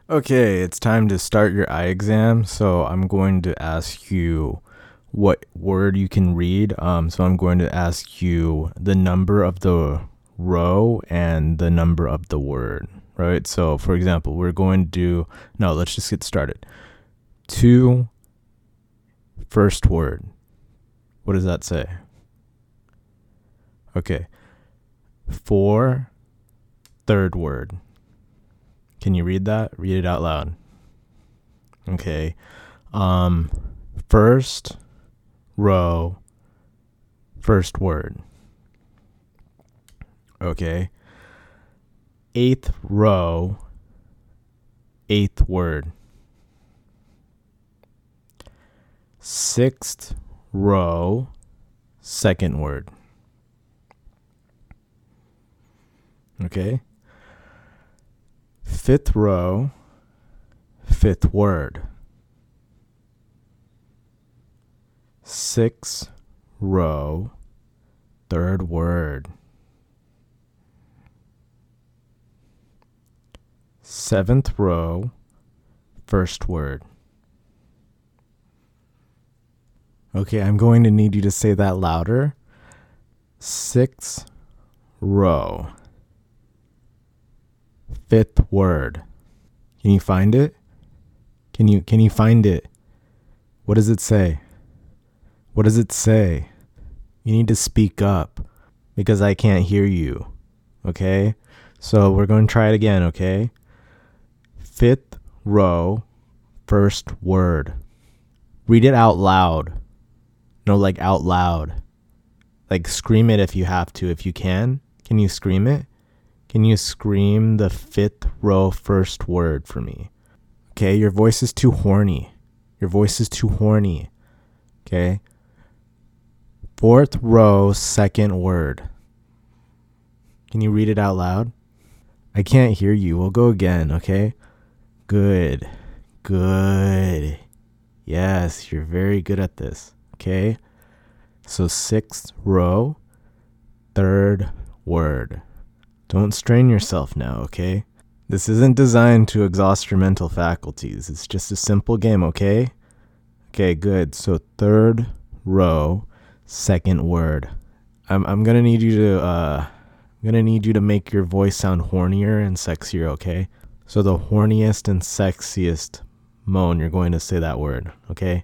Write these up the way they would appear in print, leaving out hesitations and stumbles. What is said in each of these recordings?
Okay, it's time to start your eye exam. So I'm going to ask you what word you can read. So I'm going to ask you the number of the row and the number of the word, right? So for example, we're going to do, no, let's just get started. 2, first word. What does that say? Okay. 4, third word. Can you read that? Read it out loud. Okay. First row, first word. Okay. 8th row, 8th word. 6th row, second word. Okay. 5th row, 5th word. 6th row, third word. 7th row, first word. Okay, I'm going to need you to say that louder. 6th row, 5th word. Can you find it? Can you find it? What does it say? What does it say? You need to speak up because I can't hear you. Okay? So we're going to try it again, okay? 5th row, first word. Read it out loud. No, like out loud. Like scream it if you have to. If you can you scream it? Can you scream the 5th row, first word for me? Okay, your voice is too horny. Your voice is too horny. Okay? 4th row, second word. Can you read it out loud? I can't hear you. We'll go again, okay? Good. Good. Yes, you're very good at this. Okay? So 6th row, third word. Don't strain yourself now, okay? This isn't designed to exhaust your mental faculties. It's just a simple game, okay? Okay, good. So third row, second word. I'm gonna need you to make your voice sound hornier and sexier, okay? So the horniest and sexiest moan, you're going to say that word, okay?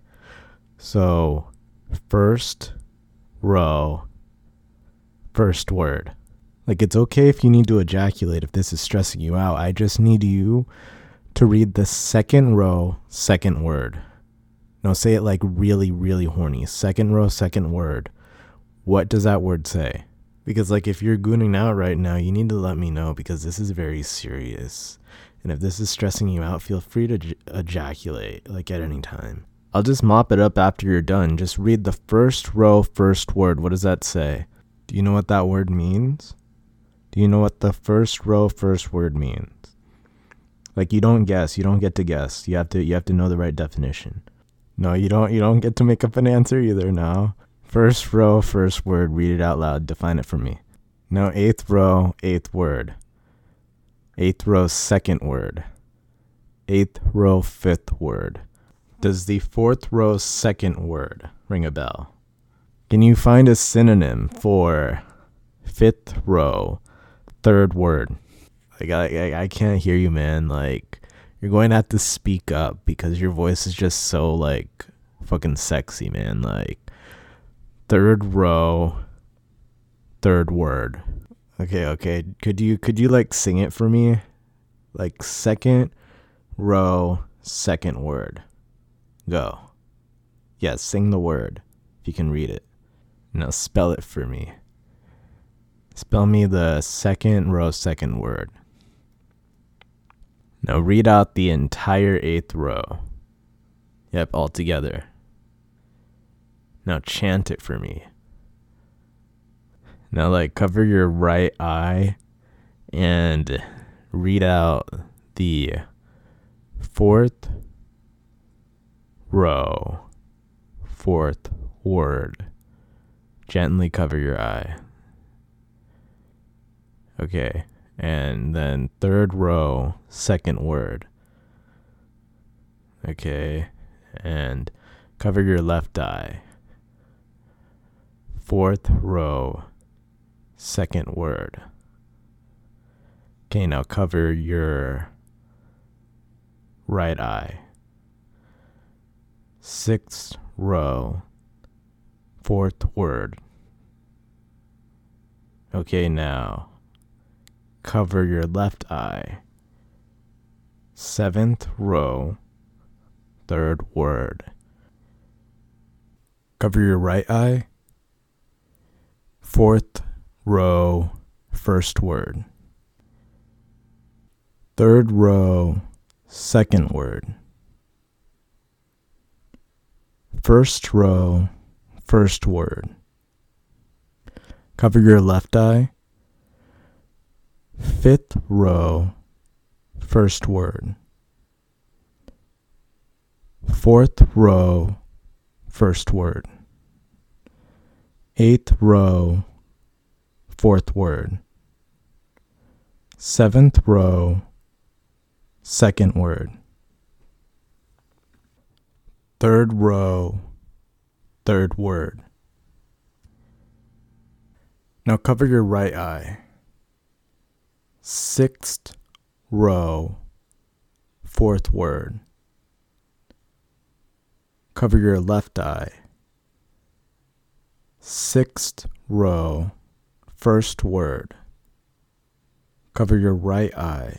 So first row, first word. Like, it's okay if you need to ejaculate if this is stressing you out. I just need you to read the second row, second word. No, say it like really, really horny. Second row, second word. What does that word say? Because, like, if you're gooning out right now, you need to let me know because this is very serious. And if this is stressing you out, feel free to ejaculate, like, at any time. I'll just mop it up after you're done. Just read the first row, first word. What does that say? Do you know what that word means? Do you know what the first row, first word means? Like, you don't guess. You don't get to guess. You have to know the right definition. No, you don't get to make up an answer either now. First row, first word. Read it out loud. Define it for me. No, 8th row, 8th word. 8th row, second word. 8th row, 5th word. Does the 4th row, second word ring a bell? Can you find a synonym for 5th row, third word? Like, I can't hear you, man. Like, you're going to have to speak up because your voice is just so, like, fucking sexy, man. Like, third row, third word. Okay. Could you like sing it for me? Like, second row, second word. Go. Yes, sing the word if you can read it. Now spell it for me. Spell me the second row, second word. Now read out the entire 8th row. Yep, all together. Now chant it for me. Now, like, cover your right eye and read out the 4th row, 4th word. Gently cover your eye. Okay, and then third row, second word. Okay, and cover your left eye. Fourth row, second word. Okay, now cover your right eye. Sixth row, fourth word. Okay, now cover your left eye. Seventh row, third word. Cover your right eye. Fourth row, first word. Third row, second word. First row, first word. Cover your left eye. Fifth row, first word. Fourth row, first word. Eighth row, fourth word. Seventh row, second word. Third row, third word. Now cover your right eye. Sixth row, fourth word. Cover your left eye. Sixth row, first word. Cover your right eye.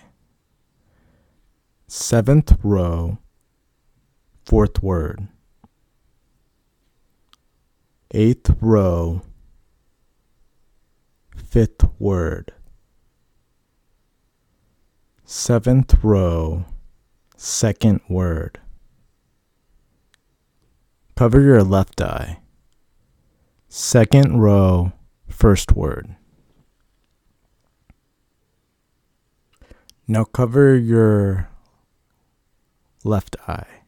Seventh row, fourth word. Eighth row, fifth word. Seventh row, second word. Cover your left eye. Second row, first word. Now cover your left eye.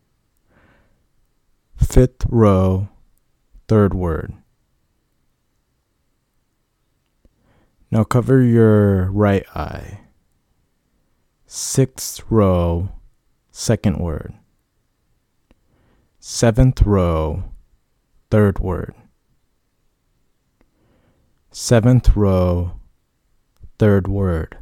Fifth row, third word. Now cover your right eye. Sixth row, second word. Seventh row, third word. Seventh row, third word.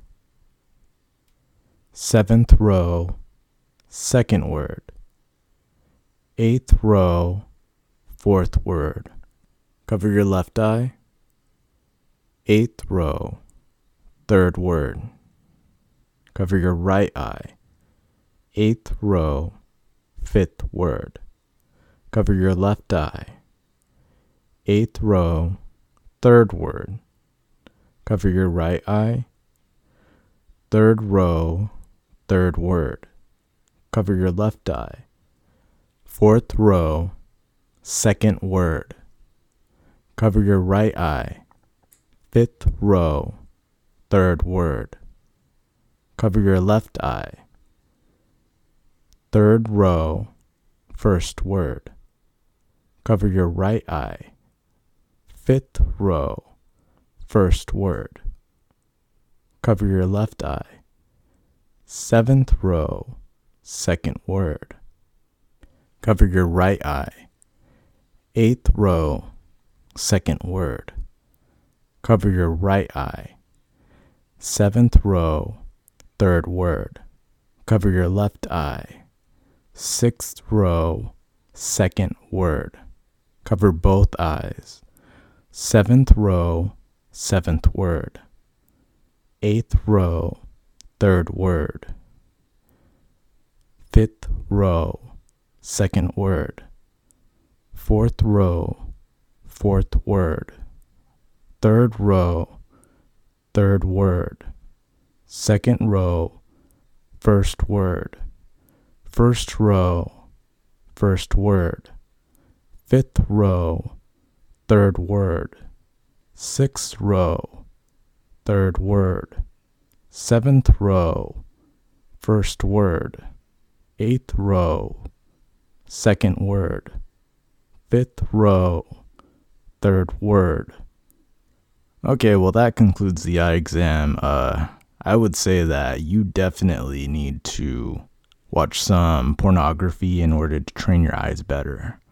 Seventh row, second word. Eighth row, fourth word. Cover your left eye. Eighth row, third word. Cover your right eye. Eighth row, fifth word. Cover your left eye. Eighth row, third word. Cover your right eye. Third row, third word. Cover your left eye. Fourth row, second word. Cover your right eye. Fifth row, third word. Cover your left eye. Third row, first word. Cover your right eye. Fifth row, first word. Cover your left eye. Seventh row, second word. Cover your right eye. Eighth row, second word. Cover your right eye. Seventh row, third word. Cover your left eye. Sixth row, second word. Cover both eyes. Seventh row, seventh word. Eighth row, third word. Fifth row, second word. Fourth row, fourth word. Third row, third word. Second row, first word. First row, first word. Fifth row, third word. Sixth row, third word. Seventh row, first word. Eighth row, second word. Fifth row, third word. Okay, well that concludes the eye exam. I would say that you definitely need to watch some pornography in order to train your eyes better.